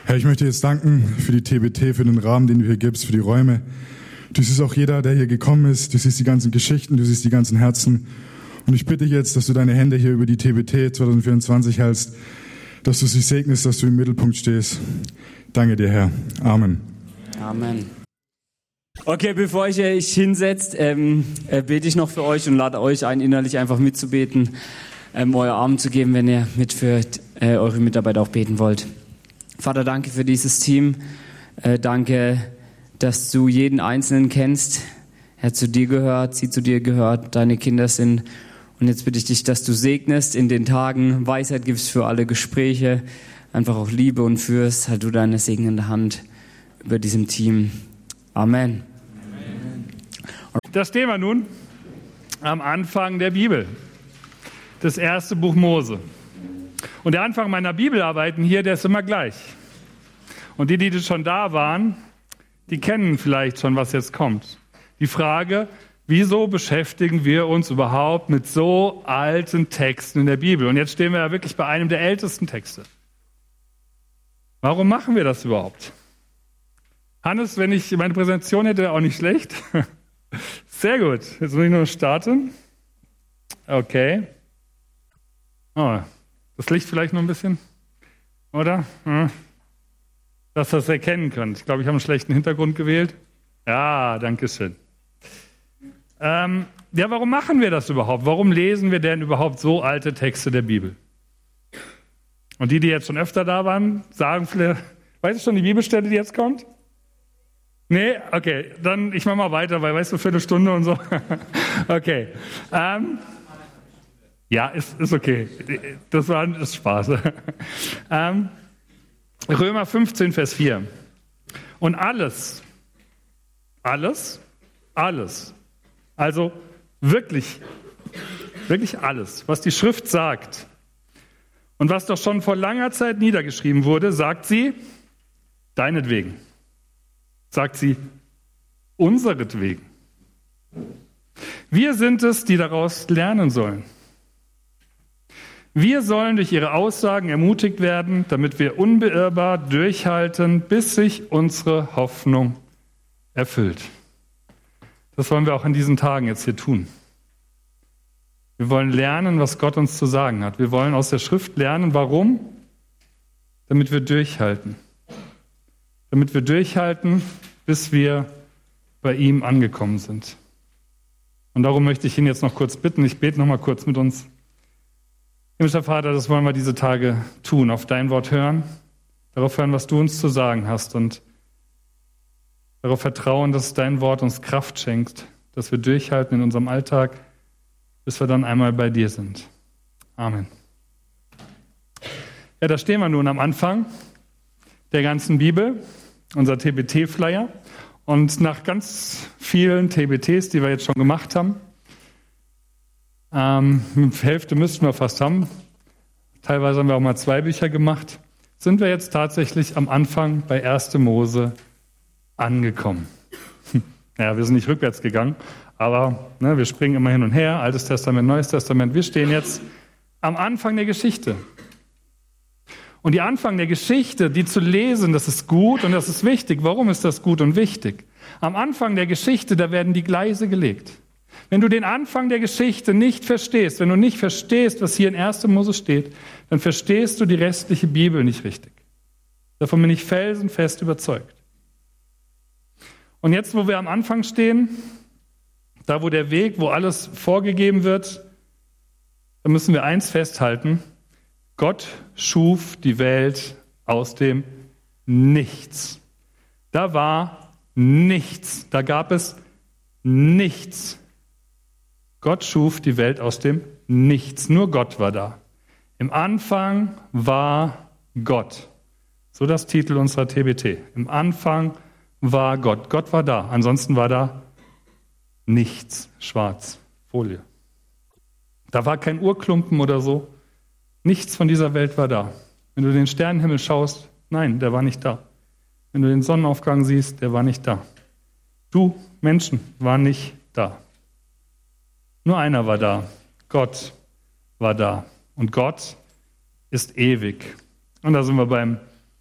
Herr, ich möchte jetzt danken für die TBT, für den Rahmen, den du hier gibst, für die Räume. Du siehst auch jeder, der hier gekommen ist. Du siehst die ganzen Geschichten, du siehst die ganzen Herzen. Und ich bitte dich jetzt, dass du deine Hände hier über die TBT 2024 hältst, dass du sie segnest, dass du im Mittelpunkt stehst. Danke dir, Herr. Amen. Amen. Okay, bevor ihr euch hinsetzt, bete ich noch für euch und lade euch ein, innerlich einfach mitzubeten, euer Arm zu geben, wenn ihr mit für eure Mitarbeiter auch beten wollt. Vater, danke für dieses Team. Danke, dass du jeden Einzelnen kennst. Er zu dir gehört, sie zu dir gehört, deine Kinder sind. Und jetzt bitte ich dich, dass du segnest in den Tagen, Weisheit gibst für alle Gespräche, einfach auch Liebe und führst, halt du deine segnende Hand über diesem Team. Amen. Da stehen wir nun am Anfang der Bibel, das erste Buch Mose. Und der Anfang meiner Bibelarbeiten hier, der ist immer gleich. Und die schon da waren, die kennen vielleicht schon, was jetzt kommt. Die Frage, wieso beschäftigen wir uns überhaupt mit so alten Texten in der Bibel? Und jetzt stehen wir ja wirklich bei einem der ältesten Texte. Warum machen wir das überhaupt? Hannes, wenn ich meine Präsentation hätte, wäre auch nicht schlecht. Sehr gut. Jetzt muss ich nur starten. Okay. Oh, das Licht vielleicht noch ein bisschen, oder? Dass ihr das erkennen könnt. Ich glaube, ich habe einen schlechten Hintergrund gewählt. Ja, danke schön. Warum machen wir das überhaupt? Warum lesen wir denn überhaupt so alte Texte der Bibel? Und die jetzt schon öfter da waren, sagen vielleicht, weißt du schon die Bibelstelle, die jetzt kommt? Nee? Okay, dann ich mache mal weiter, weil, weißt du, Viertelstunde und so. Okay. Ja, ist okay. Das ist Spaß. Römer 15, Vers 4. Und alles, also wirklich alles, was die Schrift sagt und was doch schon vor langer Zeit niedergeschrieben wurde, sagt sie deinetwegen. Sagt sie unseretwegen. Wir sind es, die daraus lernen sollen. Wir sollen durch ihre Aussagen ermutigt werden, damit wir unbeirrbar durchhalten, bis sich unsere Hoffnung erfüllt. Das wollen wir auch in diesen Tagen jetzt hier tun. Wir wollen lernen, was Gott uns zu sagen hat. Wir wollen aus der Schrift lernen, warum? Damit wir durchhalten. Damit wir durchhalten, bis wir bei ihm angekommen sind. Und darum möchte ich ihn jetzt noch kurz bitten. Ich bete noch mal kurz mit uns. Himmlischer Vater, das wollen wir diese Tage tun, auf dein Wort hören, darauf hören, was du uns zu sagen hast und darauf vertrauen, dass dein Wort uns Kraft schenkt, dass wir durchhalten in unserem Alltag, bis wir dann einmal bei dir sind. Amen. Ja, da stehen wir nun am Anfang der ganzen Bibel, unser TBT-Flyer. Und nach ganz vielen TBTs, die wir jetzt schon gemacht haben, Hälfte müssten wir fast haben, teilweise haben wir auch mal 2 Bücher gemacht, sind wir jetzt tatsächlich am Anfang bei 1. Mose angekommen. Ja, wir sind nicht rückwärts gegangen, aber wir springen immer hin und her, Altes Testament, Neues Testament. Wir stehen jetzt am Anfang der Geschichte. Und die Anfang der Geschichte, die zu lesen, das ist gut und das ist wichtig. Warum ist das gut und wichtig? Am Anfang der Geschichte, da werden die Gleise gelegt. Wenn du den Anfang der Geschichte nicht verstehst, wenn du nicht verstehst, was hier in 1. Mose steht, dann verstehst du die restliche Bibel nicht richtig. Davon bin ich felsenfest überzeugt. Und jetzt, wo wir am Anfang stehen, da wo der Weg, wo alles vorgegeben wird, da müssen wir eins festhalten: Gott schuf die Welt aus dem Nichts. Da war nichts, da gab es nichts. Gott schuf die Welt aus dem Nichts. Nur Gott war da. Im Anfang war Gott. So das Titel unserer TBT. Im Anfang war Gott. Gott war da. Ansonsten war da nichts. Schwarz. Folie. Da war kein Urklumpen oder so. Nichts von dieser Welt war da. Wenn du den Sternenhimmel schaust, nein, der war nicht da. Wenn du den Sonnenaufgang siehst, der war nicht da. Du, Menschen, war nicht da. Nur einer war da. Gott war da. Und Gott ist ewig. Und da sind wir beim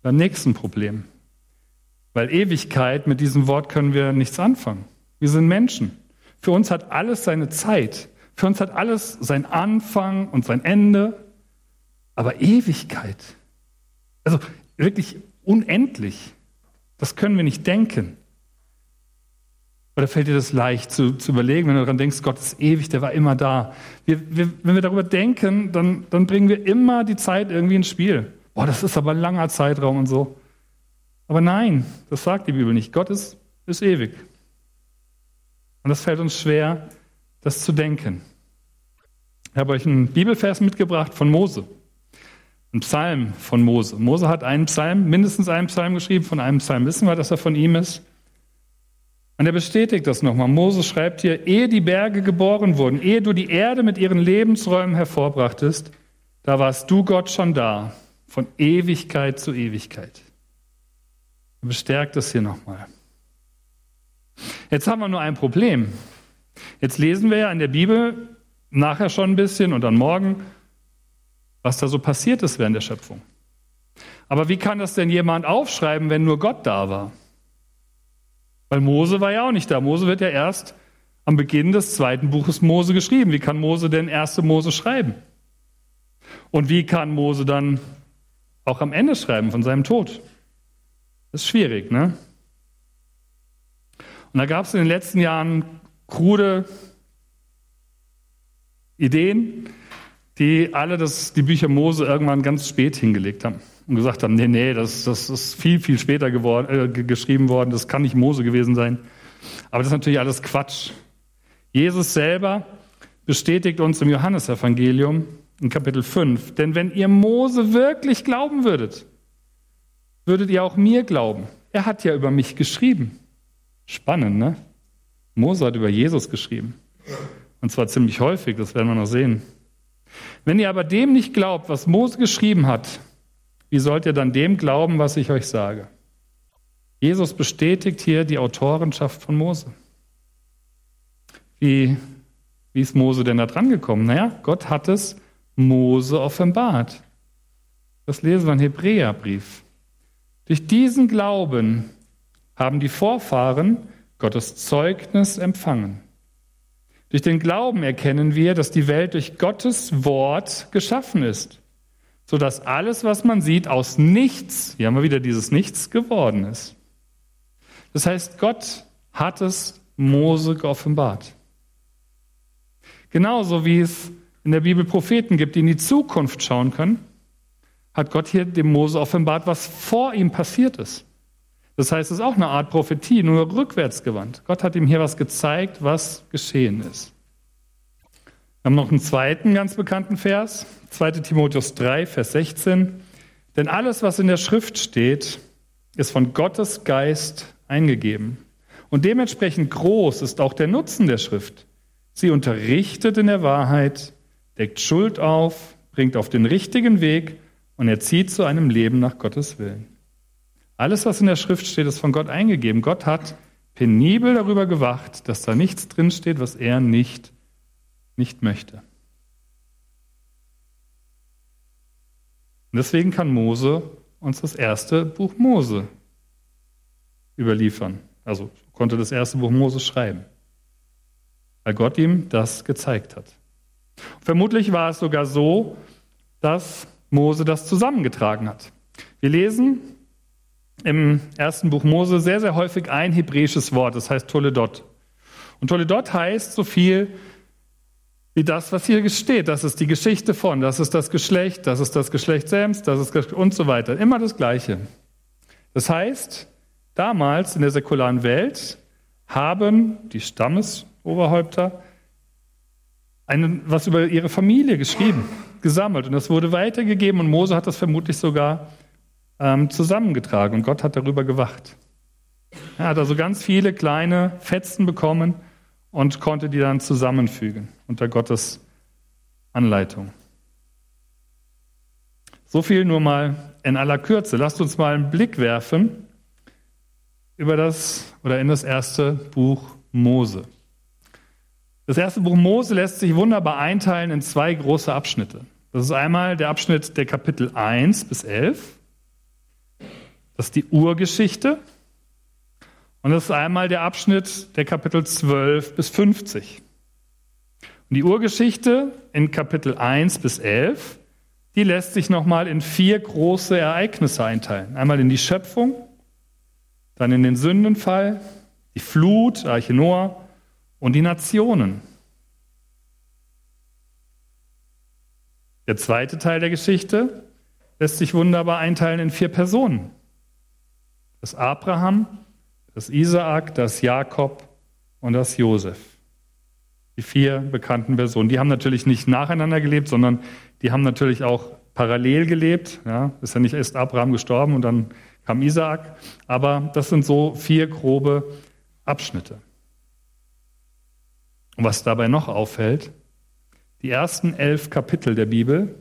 beim nächsten Problem. Weil Ewigkeit, mit diesem Wort können wir nichts anfangen. Wir sind Menschen. Für uns hat alles seine Zeit. Für uns hat alles seinen Anfang und sein Ende. Aber Ewigkeit, also wirklich unendlich, das können wir nicht denken. Oder fällt dir das leicht zu überlegen, wenn du daran denkst, Gott ist ewig, der war immer da. Wenn wir darüber denken, dann bringen wir immer die Zeit irgendwie ins Spiel. Boah, das ist aber ein langer Zeitraum und so. Aber nein, das sagt die Bibel nicht. Gott ist ewig. Und das fällt uns schwer, das zu denken. Ich habe euch einen Bibelvers mitgebracht von Mose. Ein Psalm von Mose. Mose hat einen Psalm, mindestens einen Psalm geschrieben. Von einem Psalm wissen wir, dass er von ihm ist. Und er bestätigt das nochmal. Mose schreibt hier, ehe die Berge geboren wurden, ehe du die Erde mit ihren Lebensräumen hervorbrachtest, da warst du, Gott, schon da, von Ewigkeit zu Ewigkeit. Er bestärkt das hier nochmal. Jetzt haben wir nur ein Problem. Jetzt lesen wir ja in der Bibel nachher schon ein bisschen und dann morgen, was da so passiert ist während der Schöpfung. Aber wie kann das denn jemand aufschreiben, wenn nur Gott da war? Weil Mose war ja auch nicht da. Mose wird ja erst am Beginn des 2. Buches Mose geschrieben. Wie kann Mose denn 1. Mose schreiben? Und wie kann Mose dann auch am Ende schreiben von seinem Tod? Das ist schwierig, ne? Und da gab es in den letzten Jahren krude Ideen, die alle die Bücher Mose irgendwann ganz spät hingelegt haben und gesagt haben, nee, das ist viel, viel später geschrieben worden, das kann nicht Mose gewesen sein. Aber das ist natürlich alles Quatsch. Jesus selber bestätigt uns im Johannesevangelium in Kapitel 5, denn wenn ihr Mose wirklich glauben würdet, würdet ihr auch mir glauben. Er hat ja über mich geschrieben. Spannend, ne? Mose hat über Jesus geschrieben. Und zwar ziemlich häufig, das werden wir noch sehen. Wenn ihr aber dem nicht glaubt, was Mose geschrieben hat, wie sollt ihr dann dem glauben, was ich euch sage? Jesus bestätigt hier die Autorenschaft von Mose. Wie ist Mose denn da dran gekommen? Naja, Gott hat es Mose offenbart. Das lesen wir im Hebräerbrief. Durch diesen Glauben haben die Vorfahren Gottes Zeugnis empfangen. Durch den Glauben erkennen wir, dass die Welt durch Gottes Wort geschaffen ist, sodass alles, was man sieht, aus nichts, hier haben wir wieder dieses Nichts, geworden ist. Das heißt, Gott hat es Mose geoffenbart. Genauso wie es in der Bibel Propheten gibt, die in die Zukunft schauen können, hat Gott hier dem Mose offenbart, was vor ihm passiert ist. Das heißt, es ist auch eine Art Prophetie, nur rückwärts gewandt. Gott hat ihm hier was gezeigt, was geschehen ist. Wir haben noch einen zweiten ganz bekannten Vers, 2. Timotheus 3, Vers 16. Denn alles, was in der Schrift steht, ist von Gottes Geist eingegeben. Und dementsprechend groß ist auch der Nutzen der Schrift. Sie unterrichtet in der Wahrheit, deckt Schuld auf, bringt auf den richtigen Weg und erzieht zu einem Leben nach Gottes Willen. Alles, was in der Schrift steht, ist von Gott eingegeben. Gott hat penibel darüber gewacht, dass da nichts drinsteht, was er nicht möchte. Und deswegen kann Mose uns das erste Buch Mose überliefern. Also konnte das erste Buch Mose schreiben, weil Gott ihm das gezeigt hat. Vermutlich war es sogar so, dass Mose das zusammengetragen hat. Wir lesen im ersten Buch Mose sehr, sehr häufig ein hebräisches Wort, das heißt Toledot. Und Toledot heißt so viel wie das, was hier steht. Das ist die Geschichte von, das ist das Geschlecht Sems, das ist und so weiter. Immer das Gleiche. Das heißt, damals in der säkularen Welt haben die Stammesoberhäupter was über ihre Familie geschrieben, gesammelt. Und das wurde weitergegeben und Mose hat das vermutlich sogar zusammengetragen und Gott hat darüber gewacht. Er hat also ganz viele kleine Fetzen bekommen und konnte die dann zusammenfügen unter Gottes Anleitung. So viel nur mal in aller Kürze. Lasst uns mal einen Blick werfen in das erste Buch Mose. Das erste Buch Mose lässt sich wunderbar einteilen in 2 große Abschnitte. Das ist einmal der Abschnitt der Kapitel 1 bis 11 Das ist die Urgeschichte. Und das ist einmal der Abschnitt der Kapitel 12 bis 50. Und die Urgeschichte in Kapitel 1 bis 11, die lässt sich nochmal in 4 große Ereignisse einteilen. Einmal in die Schöpfung, dann in den Sündenfall, die Flut, Arche Noah und die Nationen. Der zweite Teil der Geschichte lässt sich wunderbar einteilen in 4 Personen. Das Abraham, das Isaak, das Jakob und das Josef. Die 4 bekannten Personen. Die haben natürlich nicht nacheinander gelebt, sondern die haben natürlich auch parallel gelebt. Ja, ist ja nicht erst Abraham gestorben und dann kam Isaak. Aber das sind so 4 grobe Abschnitte. Und was dabei noch auffällt, die ersten 11 Kapitel der Bibel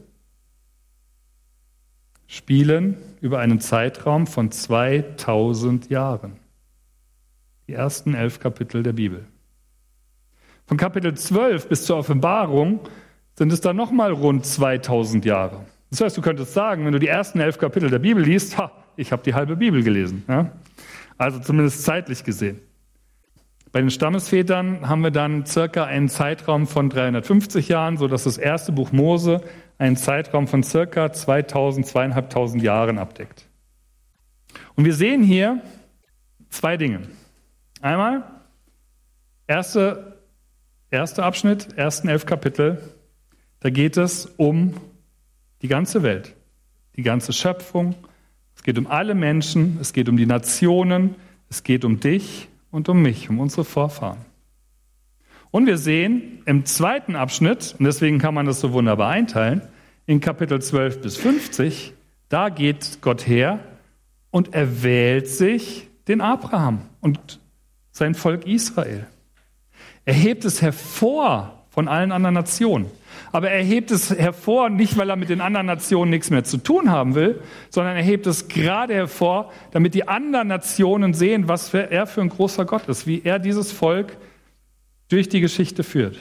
spielen über einen Zeitraum von 2000 Jahren. Die ersten 11 Kapitel der Bibel. Von Kapitel 12 bis zur Offenbarung sind es dann nochmal rund 2000 Jahre. Das heißt, du könntest sagen, wenn du die ersten 11 Kapitel der Bibel liest, ich habe die halbe Bibel gelesen. Ja? Also zumindest zeitlich gesehen. Bei den Stammesvätern haben wir dann circa einen Zeitraum von 350 Jahren, sodass das erste Buch Mose einen Zeitraum von circa 2500 Jahren abdeckt. Und wir sehen hier 2 Dinge. Einmal, erster Abschnitt, ersten 11 Kapitel, da geht es um die ganze Welt, die ganze Schöpfung. Es geht um alle Menschen, es geht um die Nationen, es geht um dich und um mich, um unsere Vorfahren. Und wir sehen im zweiten Abschnitt, und deswegen kann man das so wunderbar einteilen, in Kapitel 12 bis 50, da geht Gott her und erwählt sich den Abraham und sein Volk Israel. Er hebt es hervor von allen anderen Nationen. Aber er hebt es hervor, nicht weil er mit den anderen Nationen nichts mehr zu tun haben will, sondern er hebt es gerade hervor, damit die anderen Nationen sehen, was er für ein großer Gott ist, wie er dieses Volk durch die Geschichte führt.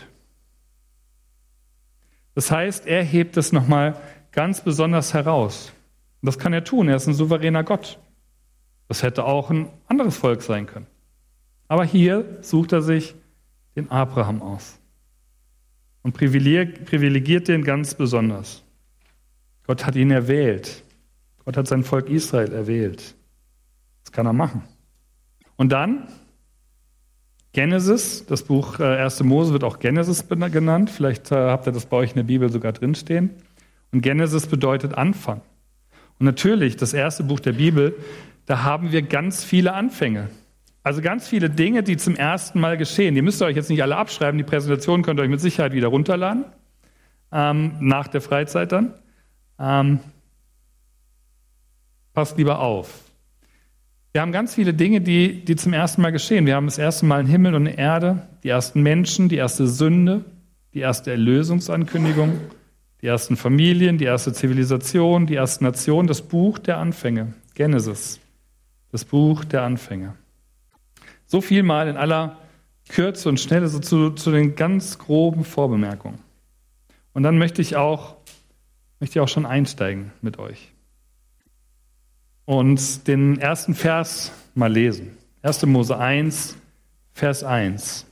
Das heißt, er hebt es nochmal ganz besonders heraus. Und das kann er tun, er ist ein souveräner Gott. Das hätte auch ein anderes Volk sein können. Aber hier sucht er sich den Abraham aus und privilegiert den ganz besonders. Gott hat ihn erwählt. Gott hat sein Volk Israel erwählt. Das kann er machen. Und dann Genesis, das Buch 1. Mose wird auch Genesis genannt. Vielleicht habt ihr das bei euch in der Bibel sogar drinstehen. Und Genesis bedeutet Anfang. Und natürlich, das erste Buch der Bibel, da haben wir ganz viele Anfänge. Also ganz viele Dinge, die zum ersten Mal geschehen. Ihr müsst euch jetzt nicht alle abschreiben. Die Präsentation könnt ihr euch mit Sicherheit wieder runterladen. Nach der Freizeit dann. Passt lieber auf. Wir haben ganz viele Dinge, die zum ersten Mal geschehen. Wir haben das erste Mal einen Himmel und eine Erde, die ersten Menschen, die erste Sünde, die erste Erlösungsankündigung, die ersten Familien, die erste Zivilisation, die erste Nation, das Buch der Anfänge. Genesis, das Buch der Anfänge. So viel mal in aller Kürze und Schnelle so zu den ganz groben Vorbemerkungen. Und dann möchte ich auch schon einsteigen mit euch und den ersten Vers mal lesen. 1. Mose 1, Vers 1.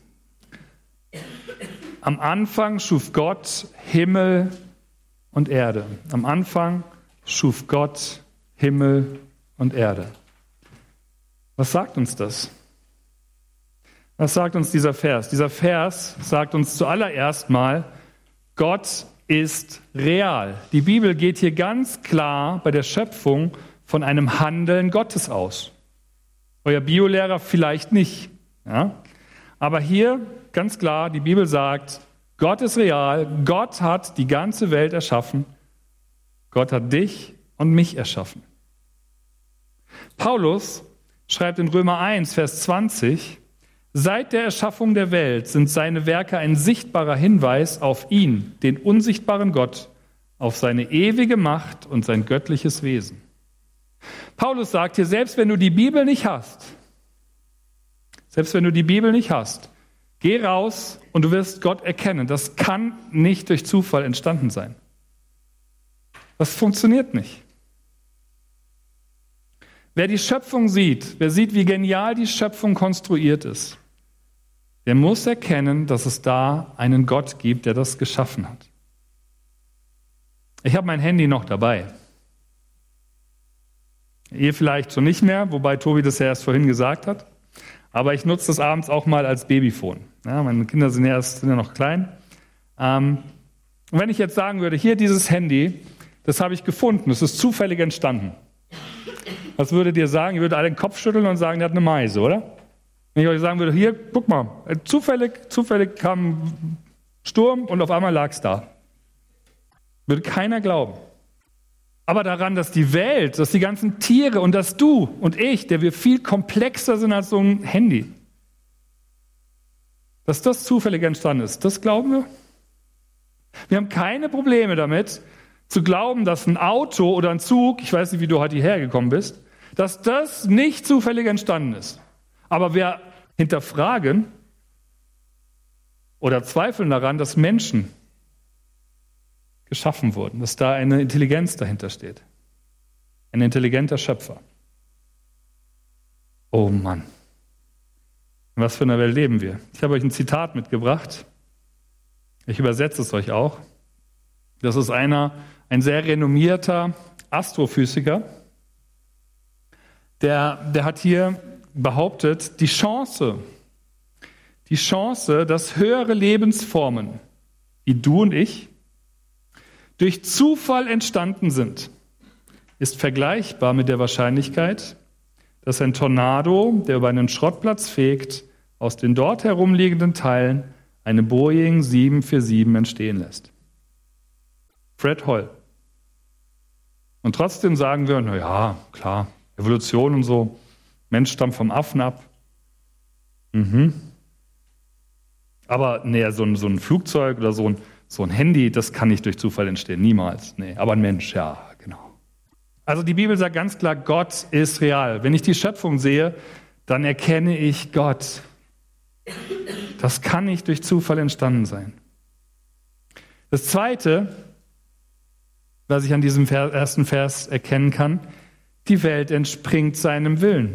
Am Anfang schuf Gott Himmel und Erde. Am Anfang schuf Gott Himmel und Erde. Was sagt uns das? Was sagt uns dieser Vers? Dieser Vers sagt uns zuallererst mal, Gott ist real. Die Bibel geht hier ganz klar bei der Schöpfung von einem Handeln Gottes aus. Euer Biolehrer vielleicht nicht. Ja? Aber hier ganz klar, die Bibel sagt, Gott ist real, Gott hat die ganze Welt erschaffen, Gott hat dich und mich erschaffen. Paulus schreibt in Römer 1, Vers 20, seit der Erschaffung der Welt sind seine Werke ein sichtbarer Hinweis auf ihn, den unsichtbaren Gott, auf seine ewige Macht und sein göttliches Wesen. Paulus sagt hier, selbst wenn du die Bibel nicht hast, geh raus und du wirst Gott erkennen. Das kann nicht durch Zufall entstanden sein. Das funktioniert nicht. Wer die Schöpfung sieht, wer sieht, wie genial die Schöpfung konstruiert ist, der muss erkennen, dass es da einen Gott gibt, der das geschaffen hat. Ich habe mein Handy noch dabei. Ihr vielleicht schon nicht mehr, wobei Tobi das ja erst vorhin gesagt hat. Aber ich nutze das abends auch mal als Babyphone. Ja, meine Kinder sind ja noch klein. Und wenn ich jetzt sagen würde, hier dieses Handy, das habe ich gefunden, das ist zufällig entstanden. Was würdet ihr sagen? Ihr würdet alle den Kopf schütteln und sagen, der hat eine Meise, oder? Wenn ich euch sagen würde, hier, guck mal, zufällig kam ein Sturm und auf einmal lag es da. Würde keiner glauben. Aber daran, dass die Welt, dass die ganzen Tiere und dass du und ich, der wir viel komplexer sind als so ein Handy, dass das zufällig entstanden ist, das glauben wir. Wir haben keine Probleme damit, zu glauben, dass ein Auto oder ein Zug, ich weiß nicht, wie du heute hierher gekommen bist, dass das nicht zufällig entstanden ist. Aber wir hinterfragen oder zweifeln daran, dass Menschen geschaffen wurden, dass da eine Intelligenz dahinter steht. Ein intelligenter Schöpfer. Oh Mann. In was für einer Welt leben wir? Ich habe euch ein Zitat mitgebracht. Ich übersetze es euch auch. Das ist ein sehr renommierter Astrophysiker, der hat hier behauptet, die Chance, dass höhere Lebensformen, wie du und ich, durch Zufall entstanden sind, ist vergleichbar mit der Wahrscheinlichkeit, dass ein Tornado, der über einen Schrottplatz fegt, aus den dort herumliegenden Teilen eine Boeing 747 entstehen lässt. Fred Hoyle. Und trotzdem sagen wir, na ja, klar, Evolution und so, Mensch stammt vom Affen ab. Aber nee, so ein Flugzeug oder so ein Handy, das kann nicht durch Zufall entstehen, niemals. Nee, aber ein Mensch, ja, genau. Also die Bibel sagt ganz klar, Gott ist real. Wenn ich die Schöpfung sehe, dann erkenne ich Gott. Das kann nicht durch Zufall entstanden sein. Das Zweite, was ich an diesem ersten Vers erkennen kann, die Welt entspringt seinem Willen.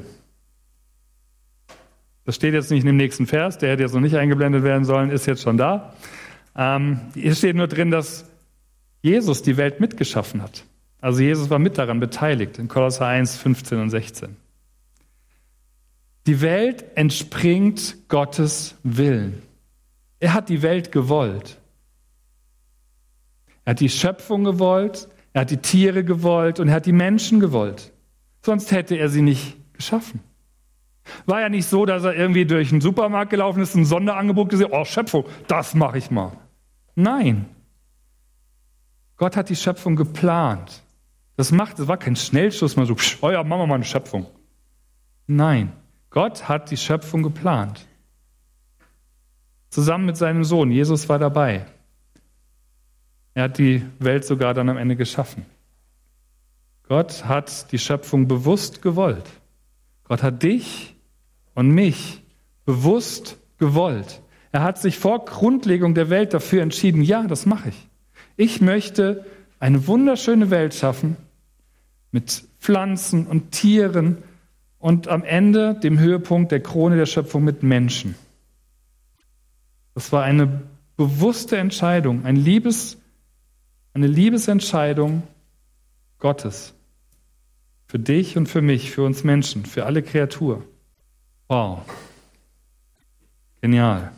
Das steht jetzt nicht in dem nächsten Vers, der hätte jetzt noch nicht eingeblendet werden sollen, ist jetzt schon da. Hier steht nur drin, dass Jesus die Welt mitgeschaffen hat. Also Jesus war mit daran beteiligt, in Kolosser 1, 15 und 16. Die Welt entspringt Gottes Willen. Er hat die Welt gewollt. Er hat die Schöpfung gewollt, er hat die Tiere gewollt und er hat die Menschen gewollt. Sonst hätte er sie nicht geschaffen. War ja nicht so, dass er irgendwie durch einen Supermarkt gelaufen ist, ein Sonderangebot gesehen, oh Schöpfung, das mache ich mal. Nein. Gott hat die Schöpfung geplant. Das war kein Schnellschuss, mal so, oh ja, machen wir mal eine Schöpfung. Nein, Gott hat die Schöpfung geplant. Zusammen mit seinem Sohn, Jesus war dabei. Er hat die Welt sogar dann am Ende geschaffen. Gott hat die Schöpfung bewusst gewollt. Gott hat dich und mich bewusst gewollt. Er hat sich vor Grundlegung der Welt dafür entschieden, ja, das mache ich. Ich möchte eine wunderschöne Welt schaffen mit Pflanzen und Tieren und am Ende dem Höhepunkt der Krone der Schöpfung mit Menschen. Das war eine bewusste Entscheidung, eine Liebesentscheidung Gottes. Für dich und für mich, für uns Menschen, für alle Kreaturen. Wow. Genial.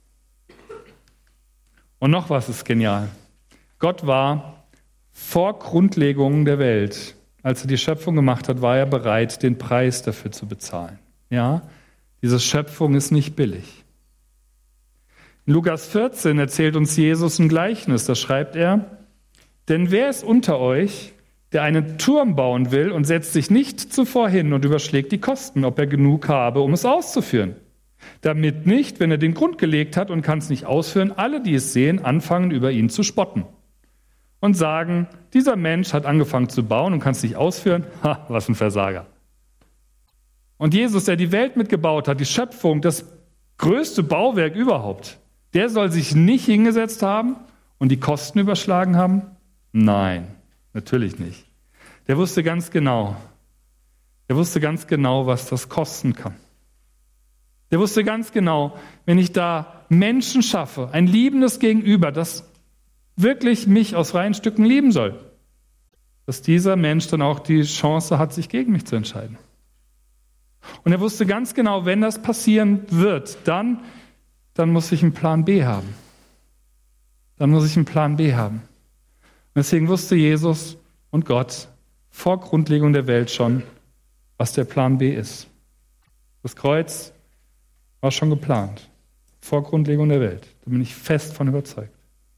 Und noch was ist genial. Gott war vor Grundlegung der Welt, als er die Schöpfung gemacht hat, war er bereit, den Preis dafür zu bezahlen. Ja, diese Schöpfung ist nicht billig. In Lukas 14 erzählt uns Jesus ein Gleichnis. Da schreibt er, denn wer ist unter euch, der einen Turm bauen will und setzt sich nicht zuvor hin und überschlägt die Kosten, ob er genug habe, um es auszuführen. Damit nicht, wenn er den Grund gelegt hat und kann es nicht ausführen, alle, die es sehen, anfangen, über ihn zu spotten. Und sagen, dieser Mensch hat angefangen zu bauen und kann es nicht ausführen. Ha, was ein Versager. Und Jesus, der die Welt mitgebaut hat, die Schöpfung, das größte Bauwerk überhaupt, der soll sich nicht hingesetzt haben und die Kosten überschlagen haben? Nein, natürlich nicht. Der wusste ganz genau, Er wusste ganz genau, was das kosten kann. Er wusste ganz genau, wenn ich da Menschen schaffe, ein liebendes Gegenüber, das wirklich mich aus freien Stücken lieben soll, dass dieser Mensch dann auch die Chance hat, sich gegen mich zu entscheiden. Und er wusste ganz genau, wenn das passieren wird, dann muss ich einen Plan B haben. Dann muss ich einen Plan B haben. Und deswegen wusste Jesus und Gott vor Grundlegung der Welt schon, was der Plan B ist. Das Kreuz war schon geplant, vor Grundlegung der Welt. Da bin ich fest von überzeugt.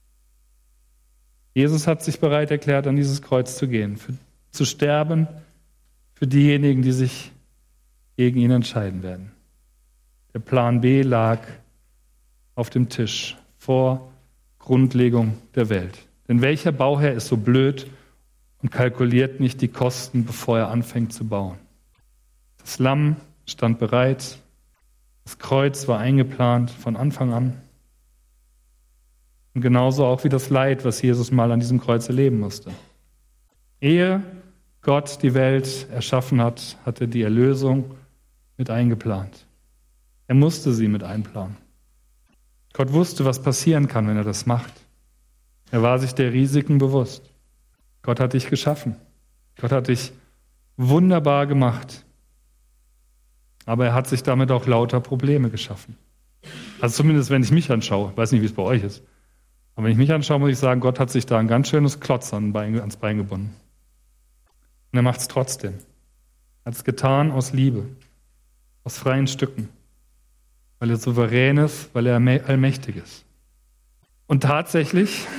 Jesus hat sich bereit erklärt, an dieses Kreuz zu gehen, zu sterben für diejenigen, die sich gegen ihn entscheiden werden. Der Plan B lag auf dem Tisch vor Grundlegung der Welt. Denn welcher Bauherr ist so blöd und kalkuliert nicht die Kosten, bevor er anfängt zu bauen? Das Lamm stand bereit, das Kreuz war eingeplant von Anfang an. Und genauso auch wie das Leid, was Jesus mal an diesem Kreuz erleben musste. Ehe Gott die Welt erschaffen hat, hat er die Erlösung mit eingeplant. Er musste sie mit einplanen. Gott wusste, was passieren kann, wenn er das macht. Er war sich der Risiken bewusst. Gott hat dich geschaffen. Gott hat dich wunderbar gemacht. Aber er hat sich damit auch lauter Probleme geschaffen. Also zumindest, wenn ich mich anschaue. Ich weiß nicht, wie es bei euch ist. Aber wenn ich mich anschaue, muss ich sagen, Gott hat sich da ein ganz schönes Klotz ans Bein gebunden. Und er macht es trotzdem. Er hat es getan aus Liebe, aus freien Stücken, weil er souverän ist, weil er allmächtig ist. Und tatsächlich,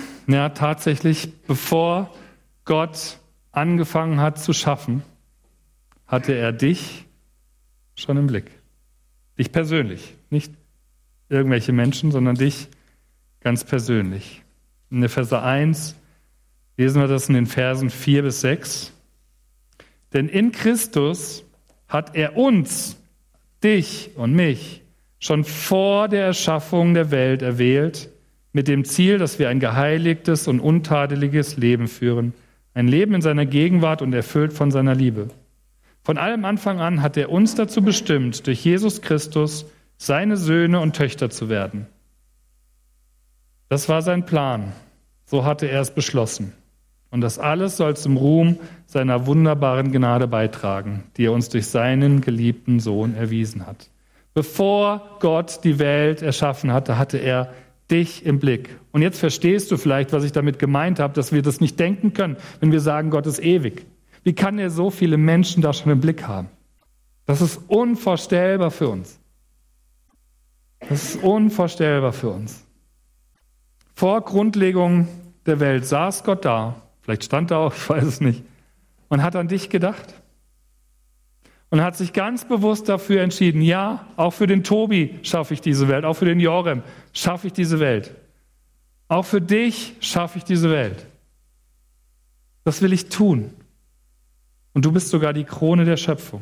bevor Gott angefangen hat zu schaffen, hatte er dich schon im Blick. Dich persönlich, nicht irgendwelche Menschen, sondern dich ganz persönlich. In der Verse 1 lesen wir das in den Versen 4 bis 6. Denn in Christus hat er uns, dich und mich, schon vor der Erschaffung der Welt erwählt, mit dem Ziel, dass wir ein geheiligtes und untadeliges Leben führen, ein Leben in seiner Gegenwart und erfüllt von seiner Liebe. Von allem Anfang an hat er uns dazu bestimmt, durch Jesus Christus seine Söhne und Töchter zu werden. Das war sein Plan. So hatte er es beschlossen. Und das alles soll zum Ruhm seiner wunderbaren Gnade beitragen, die er uns durch seinen geliebten Sohn erwiesen hat. Bevor Gott die Welt erschaffen hatte, hatte er dich im Blick. Und jetzt verstehst du vielleicht, was ich damit gemeint habe, dass wir das nicht denken können, wenn wir sagen, Gott ist ewig. Wie kann er so viele Menschen da schon im Blick haben? Das ist unvorstellbar für uns. Das ist unvorstellbar für uns. Vor Grundlegung der Welt saß Gott da, vielleicht stand er auch, ich weiß es nicht, und hat an dich gedacht. Und hat sich ganz bewusst dafür entschieden, ja, auch für den Tobi schaffe ich diese Welt, auch für den Jorem schaffe ich diese Welt. Auch für dich schaffe ich diese Welt. Das will ich tun. Und du bist sogar die Krone der Schöpfung.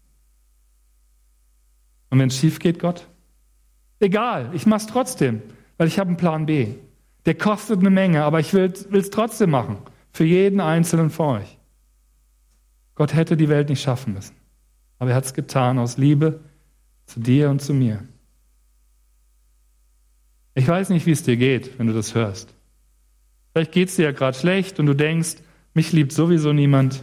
Und wenn es schief geht, Gott? Egal, ich mache es trotzdem, weil ich habe einen Plan B. Der kostet eine Menge, aber ich will es trotzdem machen. Für jeden Einzelnen von euch. Gott hätte die Welt nicht schaffen müssen. Aber er hat es getan aus Liebe zu dir und zu mir. Ich weiß nicht, wie es dir geht, wenn du das hörst. Vielleicht geht es dir ja gerade schlecht und du denkst, mich liebt sowieso niemand.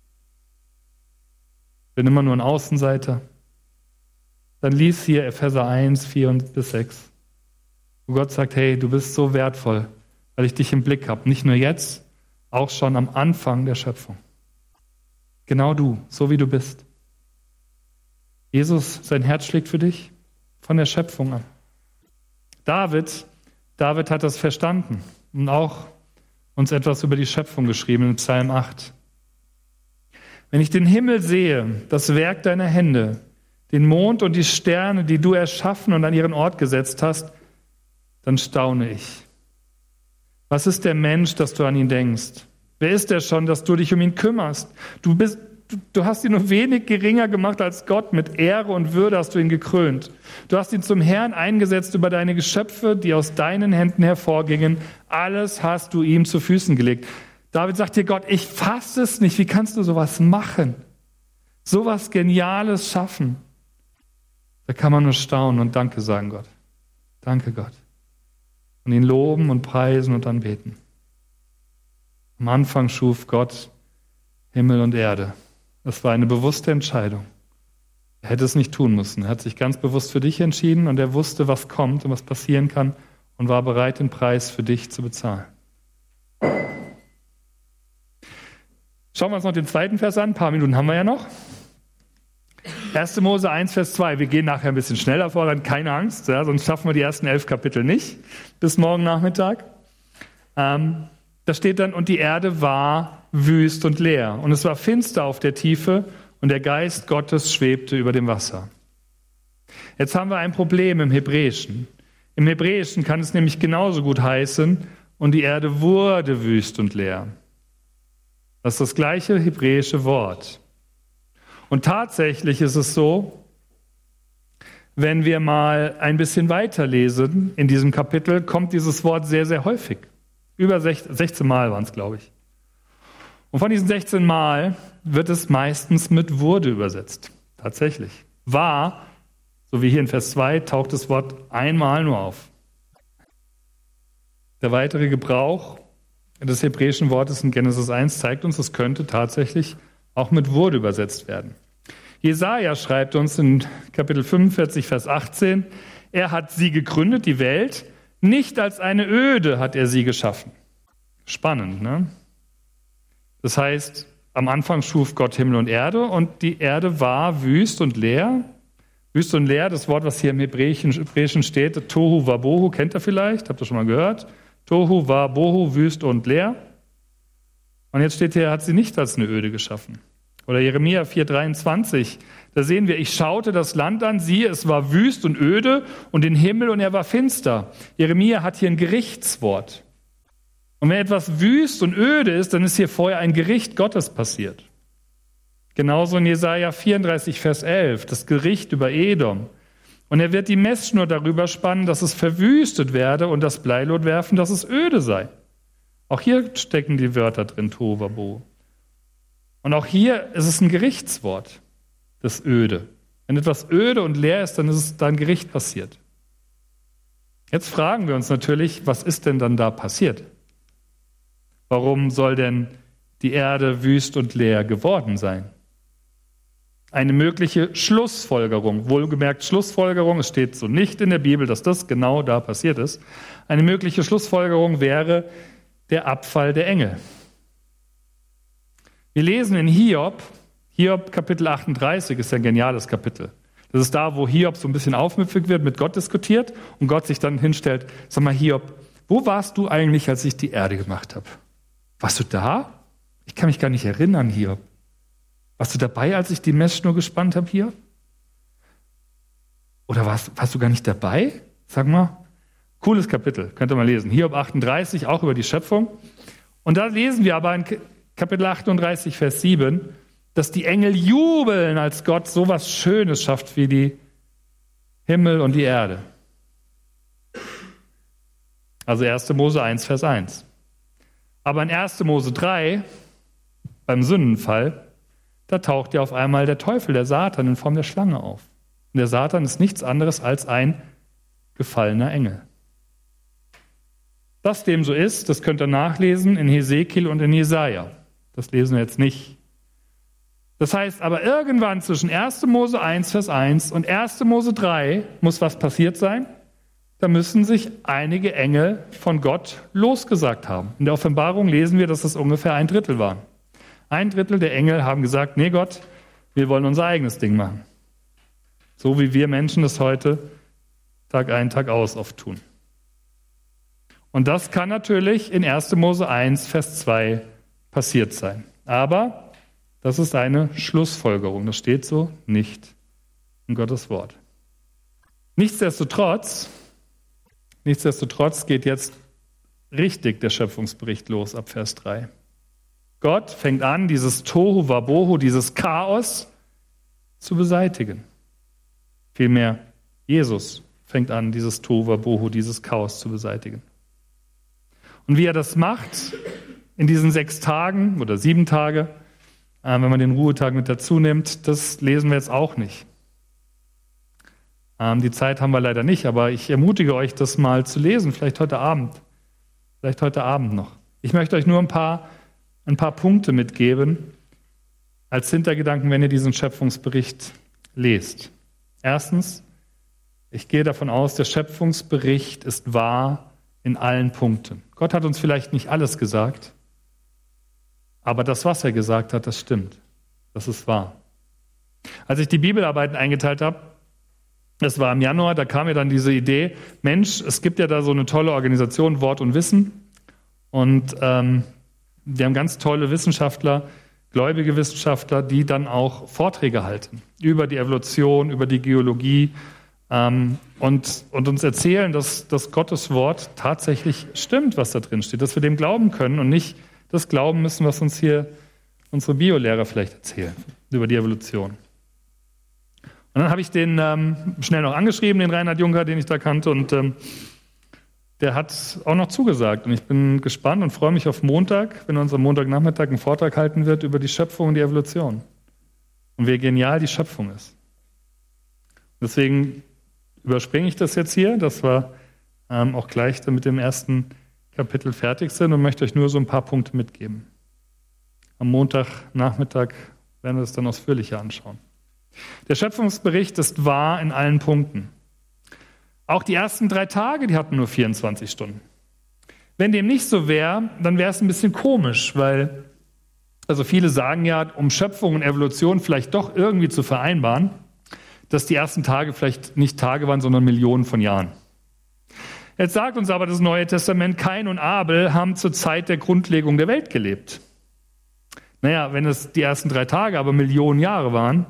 Ich bin immer nur ein Außenseiter. Dann lies hier Epheser 1, 4 bis 6. Wo Gott sagt, hey, du bist so wertvoll, weil ich dich im Blick habe. Nicht nur jetzt, auch schon am Anfang der Schöpfung. Genau du, so wie du bist. Jesus, sein Herz schlägt für dich von der Schöpfung an. David hat das verstanden und auch uns etwas über die Schöpfung geschrieben in Psalm 8. Wenn ich den Himmel sehe, das Werk deiner Hände, den Mond und die Sterne, die du erschaffen und an ihren Ort gesetzt hast, dann staune ich. Was ist der Mensch, dass du an ihn denkst? Wer ist er schon, dass du dich um ihn kümmerst? Du hast ihn nur wenig geringer gemacht als Gott. Mit Ehre und Würde hast du ihn gekrönt. Du hast ihn zum Herrn eingesetzt über deine Geschöpfe, die aus deinen Händen hervorgingen. Alles hast du ihm zu Füßen gelegt. David sagt dir, Gott, ich fasse es nicht. Wie kannst du sowas machen? sowas Geniales schaffen. Da kann man nur staunen und Danke sagen, Gott. Danke, Gott. Und ihn loben und preisen und anbeten. Am Anfang schuf Gott Himmel und Erde. Das war eine bewusste Entscheidung. Er hätte es nicht tun müssen. Er hat sich ganz bewusst für dich entschieden und er wusste, was kommt und was passieren kann und war bereit, den Preis für dich zu bezahlen. Schauen wir uns noch den zweiten Vers an. Ein paar Minuten haben wir ja noch. 1. Mose 1, Vers 2. Wir gehen nachher ein bisschen schneller voran, keine Angst, ja, sonst schaffen wir die ersten 11 Kapitel nicht bis morgen Nachmittag. Da steht dann, und die Erde war wüst und leer. Und es war finster auf der Tiefe und der Geist Gottes schwebte über dem Wasser. Jetzt haben wir ein Problem im Hebräischen. Im Hebräischen kann es nämlich genauso gut heißen, und die Erde wurde wüst und leer. Das ist das gleiche hebräische Wort. Und tatsächlich ist es so, wenn wir mal ein bisschen weiterlesen in diesem Kapitel, kommt dieses Wort sehr, sehr häufig. Über 16 Mal waren es, glaube ich. Und von diesen 16 Mal wird es meistens mit wurde übersetzt. Tatsächlich. War, so wie hier in Vers 2, taucht das Wort einmal nur auf. Der weitere Gebrauch des hebräischen Wortes in Genesis 1 zeigt uns, es könnte tatsächlich auch mit wurde übersetzt werden. Jesaja schreibt uns in Kapitel 45, Vers 18, er hat sie gegründet, die Welt, nicht als eine Öde hat er sie geschaffen. Spannend, ne? Das heißt, am Anfang schuf Gott Himmel und die Erde war wüst und leer. Wüst und leer, das Wort, was hier im Hebräischen steht, Tohu Wabohu, kennt ihr vielleicht, habt ihr schon mal gehört? Tohu Wabohu, wüst und leer. Und jetzt steht hier, er hat sie nicht als eine Öde geschaffen. Oder Jeremia 4,23, da sehen wir, ich schaute das Land an, siehe, es war wüst und öde und den Himmel und er war finster. Jeremia hat hier ein Gerichtswort. Und wenn etwas wüst und öde ist, dann ist hier vorher ein Gericht Gottes passiert. Genauso in Jesaja 34, Vers 11, das Gericht über Edom. Und er wird die Messschnur darüber spannen, dass es verwüstet werde und das Bleilot werfen, dass es öde sei. Auch hier stecken die Wörter drin, Tohu Wabohu. Und auch hier ist es ein Gerichtswort, das Öde. Wenn etwas öde und leer ist, dann ist es da ein Gericht passiert. Jetzt fragen wir uns natürlich, was ist denn dann da passiert? Warum soll denn die Erde wüst und leer geworden sein? Eine mögliche Schlussfolgerung, wohlgemerkt Schlussfolgerung, es steht so nicht in der Bibel, dass das genau da passiert ist. Eine mögliche Schlussfolgerung wäre der Abfall der Engel. Wir lesen in Hiob Kapitel 38 ist ja ein geniales Kapitel. Das ist da, wo Hiob so ein bisschen aufmüpfig wird, mit Gott diskutiert und Gott sich dann hinstellt, sag mal Hiob, wo warst du eigentlich, als ich die Erde gemacht habe? Warst du da? Ich kann mich gar nicht erinnern, Hiob. Warst du dabei, als ich die Messschnur gespannt habe, Hiob? Oder warst du gar nicht dabei? Sag mal. Cooles Kapitel, könnt ihr mal lesen. Hiob 38, auch über die Schöpfung. Und da lesen wir aber in Kapitel 38, Vers 7, dass die Engel jubeln, als Gott so was Schönes schafft wie die Himmel und die Erde. Also 1. Mose 1, Vers 1. Aber in 1. Mose 3, beim Sündenfall, da taucht ja auf einmal der Teufel, der Satan, in Form der Schlange auf. Und der Satan ist nichts anderes als ein gefallener Engel. Dass dem so ist, das könnt ihr nachlesen in Hesekiel und in Jesaja. Das lesen wir jetzt nicht. Das heißt aber, irgendwann zwischen 1. Mose 1, Vers 1 und 1. Mose 3 muss was passiert sein. Da müssen sich einige Engel von Gott losgesagt haben. In der Offenbarung lesen wir, dass es ungefähr 1/3 waren. 1/3 der Engel haben gesagt, nee Gott, wir wollen unser eigenes Ding machen. So wie wir Menschen das heute Tag ein, Tag aus oft tun. Und das kann natürlich in 1. Mose 1, Vers 2 passiert sein. Aber das ist eine Schlussfolgerung. Das steht so nicht in Gottes Wort. Nichtsdestotrotz geht jetzt richtig der Schöpfungsbericht los ab Vers 3. Gott fängt an, dieses Tohu Wabohu, dieses Chaos zu beseitigen. Vielmehr, Jesus fängt an, dieses Tohu Wabohu, dieses Chaos zu beseitigen. Und wie er das macht, in diesen 6 Tagen oder 7 Tage, wenn man den Ruhetag mit dazu nimmt, das lesen wir jetzt auch nicht. Die Zeit haben wir leider nicht, aber ich ermutige euch, das mal zu lesen, vielleicht heute Abend noch. Ich möchte euch nur ein paar Punkte mitgeben, als Hintergedanken, wenn ihr diesen Schöpfungsbericht lest. Erstens, ich gehe davon aus, der Schöpfungsbericht ist wahr in allen Punkten. Gott hat uns vielleicht nicht alles gesagt, aber das, was er gesagt hat, das stimmt. Das ist wahr. Als ich die Bibelarbeiten eingeteilt habe, das war im Januar, da kam mir dann diese Idee, Mensch, es gibt ja da so eine tolle Organisation, Wort und Wissen. Und wir haben ganz tolle Wissenschaftler, gläubige Wissenschaftler, die dann auch Vorträge halten über die Evolution, über die Geologie und uns erzählen, dass Gottes Wort tatsächlich stimmt, was da drin steht, dass wir dem glauben können und nicht das glauben müssen, was uns hier unsere Biolehrer vielleicht erzählen über die Evolution. Und dann habe ich den schnell noch angeschrieben, den Reinhard Juncker, den ich da kannte, und der hat auch noch zugesagt. Und ich bin gespannt und freue mich auf Montag, wenn er uns am Montagnachmittag einen Vortrag halten wird über die Schöpfung und die Evolution. Und wie genial die Schöpfung ist. Deswegen überspringe ich das jetzt hier, dass wir auch gleich mit dem ersten Kapitel fertig sind und möchte euch nur so ein paar Punkte mitgeben. Am Montagnachmittag werden wir es dann ausführlicher anschauen. Der Schöpfungsbericht ist wahr in allen Punkten. Auch die ersten 3 Tage, die hatten nur 24 Stunden. Wenn dem nicht so wäre, dann wäre es ein bisschen komisch, weil also viele sagen ja, um Schöpfung und Evolution vielleicht doch irgendwie zu vereinbaren, dass die ersten Tage vielleicht nicht Tage waren, sondern Millionen von Jahren. Jetzt sagt uns aber das Neue Testament, Kain und Abel haben zur Zeit der Grundlegung der Welt gelebt. Naja, wenn es die ersten 3 Tage aber Millionen Jahre waren,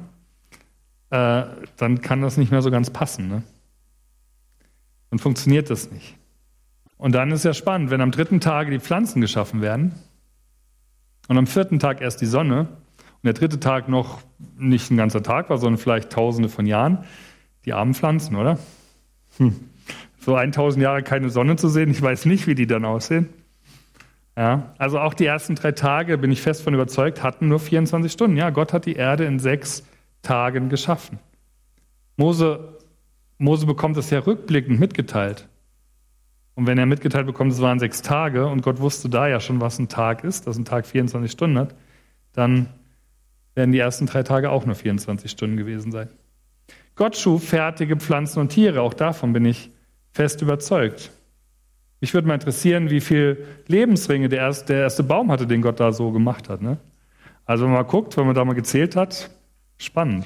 dann kann das nicht mehr so ganz passen. Ne? Dann funktioniert das nicht. Und dann ist ja spannend, wenn am 3. Tage die Pflanzen geschaffen werden und am 4. Tag erst die Sonne und der 3. Tag noch nicht ein ganzer Tag war, sondern vielleicht Tausende von Jahren, die armen Pflanzen, oder? So 1000 Jahre keine Sonne zu sehen, ich weiß nicht, wie die dann aussehen. Ja, also auch die ersten 3 Tage, bin ich fest von überzeugt, hatten nur 24 Stunden. Ja, Gott hat die Erde in 6 Tagen geschaffen. Mose bekommt es ja rückblickend mitgeteilt. Und wenn er mitgeteilt bekommt, es waren 6 Tage und Gott wusste da ja schon, was ein Tag ist, dass ein Tag 24 Stunden hat, dann werden die ersten 3 Tage auch nur 24 Stunden gewesen sein. Gott schuf fertige Pflanzen und Tiere, auch davon bin ich fest überzeugt. Mich würde mal interessieren, wie viel Lebensringe der erste Baum hatte, den Gott da so gemacht hat. Ne? Also wenn man mal guckt, wenn man da mal gezählt hat, spannend.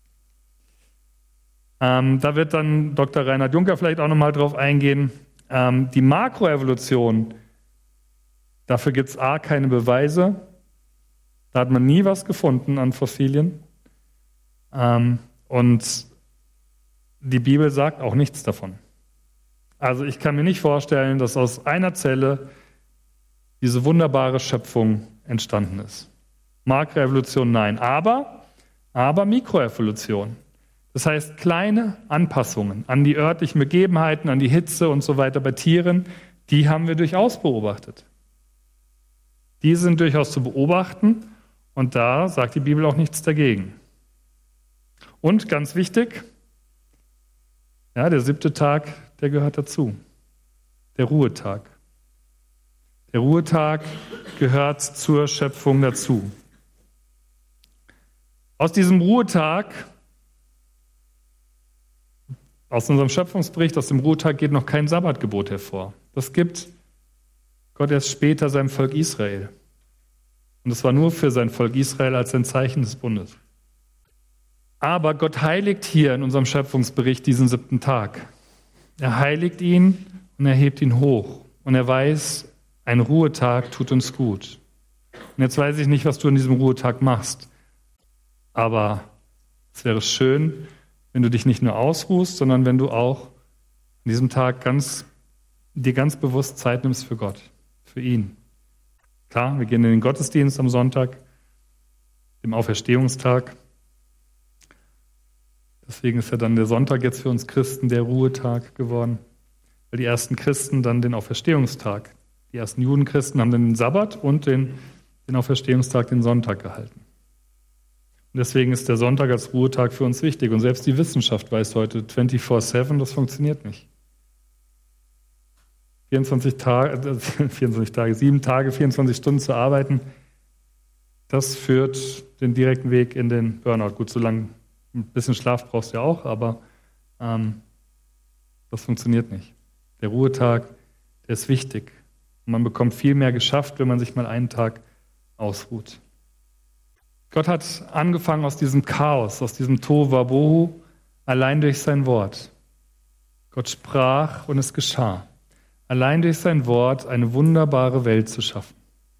Da wird dann Dr. Reinhard Juncker vielleicht auch nochmal drauf eingehen. Die Makroevolution, dafür gibt es keine Beweise. Da hat man nie was gefunden an Fossilien. Und die Bibel sagt auch nichts davon. Also ich kann mir nicht vorstellen, dass aus einer Zelle diese wunderbare Schöpfung entstanden ist. Makroevolution nein, aber Mikroevolution. Das heißt, kleine Anpassungen an die örtlichen Begebenheiten, an die Hitze und so weiter bei Tieren, die haben wir durchaus beobachtet. Die sind durchaus zu beobachten und da sagt die Bibel auch nichts dagegen. Und ganz wichtig, ja, der 7. Tag, der gehört dazu. Der Ruhetag. Der Ruhetag gehört zur Schöpfung dazu. Aus diesem Ruhetag, aus unserem Schöpfungsbericht, aus dem Ruhetag geht noch kein Sabbatgebot hervor. Das gibt Gott erst später seinem Volk Israel. Und es war nur für sein Volk Israel als ein Zeichen des Bundes. Aber Gott heiligt hier in unserem Schöpfungsbericht diesen 7. Tag. Er heiligt ihn und er hebt ihn hoch. Und er weiß, ein Ruhetag tut uns gut. Und jetzt weiß ich nicht, was du an diesem Ruhetag machst. Aber es wäre schön, wenn du dich nicht nur ausruhst, sondern wenn du auch an diesem Tag dir ganz bewusst Zeit nimmst für Gott, für ihn. Klar, wir gehen in den Gottesdienst am Sonntag, dem Auferstehungstag. Deswegen ist ja dann der Sonntag jetzt für uns Christen der Ruhetag geworden, weil die ersten Christen dann den Auferstehungstag, die ersten Judenchristen haben dann den Sabbat und den Auferstehungstag, den Sonntag gehalten. deswegen ist der Sonntag als Ruhetag für uns wichtig. Und selbst die Wissenschaft weiß heute, 24/7, das funktioniert nicht. 7 Tage, 24 Stunden zu arbeiten, das führt den direkten Weg in den Burnout. Gut, solange ein bisschen Schlaf brauchst du ja auch, aber das funktioniert nicht. Der Ruhetag, der ist wichtig. Und man bekommt viel mehr geschafft, wenn man sich mal einen Tag ausruht. Gott hat angefangen aus diesem Chaos, aus diesem Tohuwabohu, allein durch sein Wort. Gott sprach und es geschah. Allein durch sein Wort eine wunderbare Welt zu schaffen.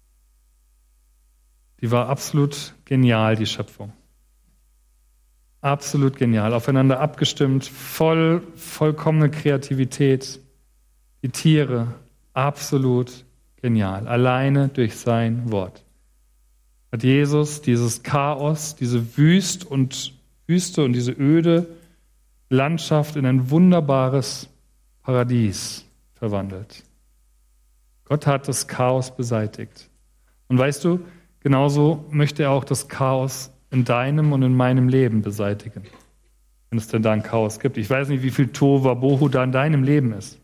Die war absolut genial, die Schöpfung. Absolut genial, aufeinander abgestimmt, vollkommene Kreativität. Die Tiere, absolut genial, alleine durch sein Wort. Hat Jesus dieses Chaos, diese Wüste und diese öde Landschaft in ein wunderbares Paradies verwandelt. Gott hat das Chaos beseitigt. Und weißt du, genauso möchte er auch das Chaos in deinem und in meinem Leben beseitigen. Wenn es denn da ein Chaos gibt. Ich weiß nicht, wie viel Tohuwabohu da in deinem Leben ist.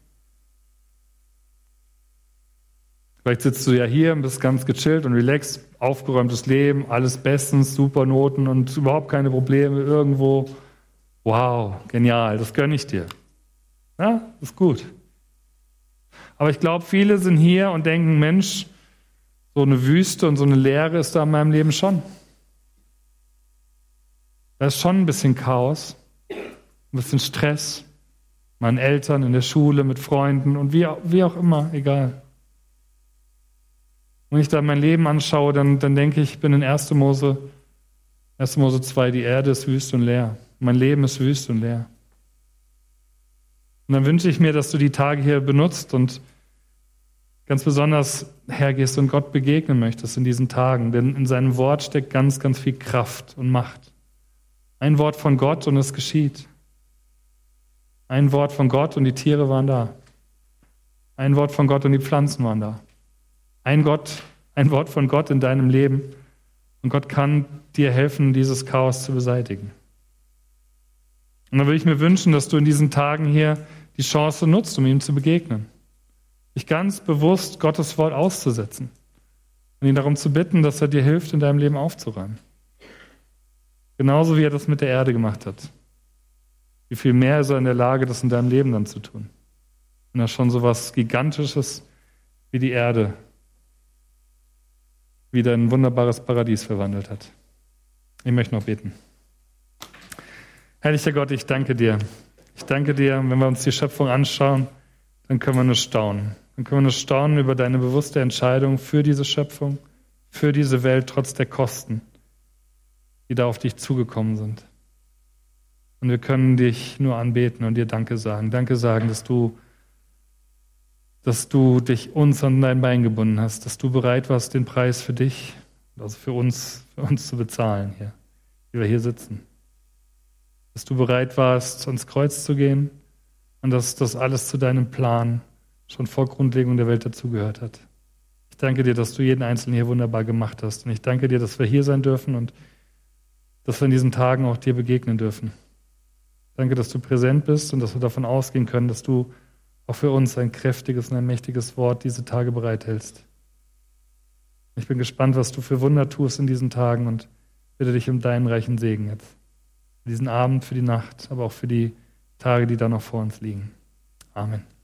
Vielleicht sitzt du ja hier und bist ganz gechillt und relaxed, aufgeräumtes Leben, alles bestens, super Noten und überhaupt keine Probleme irgendwo. Wow, genial, das gönne ich dir. Ja, ist gut. Aber ich glaube, viele sind hier und denken, Mensch, so eine Wüste und so eine Leere ist da in meinem Leben schon. Da ist schon ein bisschen Chaos, ein bisschen Stress, meinen Eltern, in der Schule, mit Freunden und wie auch immer, egal. Wenn ich da mein Leben anschaue, dann denke ich bin in 1. Mose 2, die Erde ist wüst und leer. Mein Leben ist wüst und leer. Und dann wünsche ich mir, dass du die Tage hier benutzt und ganz besonders hergehst und Gott begegnen möchtest in diesen Tagen. Denn in seinem Wort steckt ganz, ganz viel Kraft und Macht. Ein Wort von Gott und es geschieht. Ein Wort von Gott und die Tiere waren da. Ein Wort von Gott und die Pflanzen waren da. Ein Wort von Gott in deinem Leben und Gott kann dir helfen, dieses Chaos zu beseitigen. Und dann würde ich mir wünschen, dass du in diesen Tagen hier die Chance nutzt, um ihm zu begegnen. Dich ganz bewusst Gottes Wort auszusetzen und ihn darum zu bitten, dass er dir hilft, in deinem Leben aufzuräumen. Genauso wie er das mit der Erde gemacht hat. Wie viel mehr ist er in der Lage, das in deinem Leben dann zu tun? Wenn er schon so was Gigantisches wie die Erde wieder in ein wunderbares Paradies verwandelt hat. Ich möchte noch beten. Herrlicher Gott, ich danke dir. Ich danke dir, wenn wir uns die Schöpfung anschauen, dann können wir nur staunen. Dann können wir nur staunen über deine bewusste Entscheidung für diese Schöpfung, für diese Welt, trotz der Kosten, die da auf dich zugekommen sind. Und wir können dich nur anbeten und dir Danke sagen. Danke sagen, dass du dich uns an dein Bein gebunden hast, dass du bereit warst, den Preis für dich, also für uns zu bezahlen hier, wie wir hier sitzen. Dass du bereit warst, ans Kreuz zu gehen und dass das alles zu deinem Plan schon vor Grundlegung der Welt dazugehört hat. Ich danke dir, dass du jeden Einzelnen hier wunderbar gemacht hast. Und ich danke dir, dass wir hier sein dürfen und dass wir in diesen Tagen auch dir begegnen dürfen. Danke, dass du präsent bist und dass wir davon ausgehen können, dass du auch für uns ein kräftiges und ein mächtiges Wort diese Tage bereithältst. Ich bin gespannt, was du für Wunder tust in diesen Tagen und bitte dich um deinen reichen Segen jetzt. Für diesen Abend, für die Nacht, aber auch für die Tage, die da noch vor uns liegen. Amen.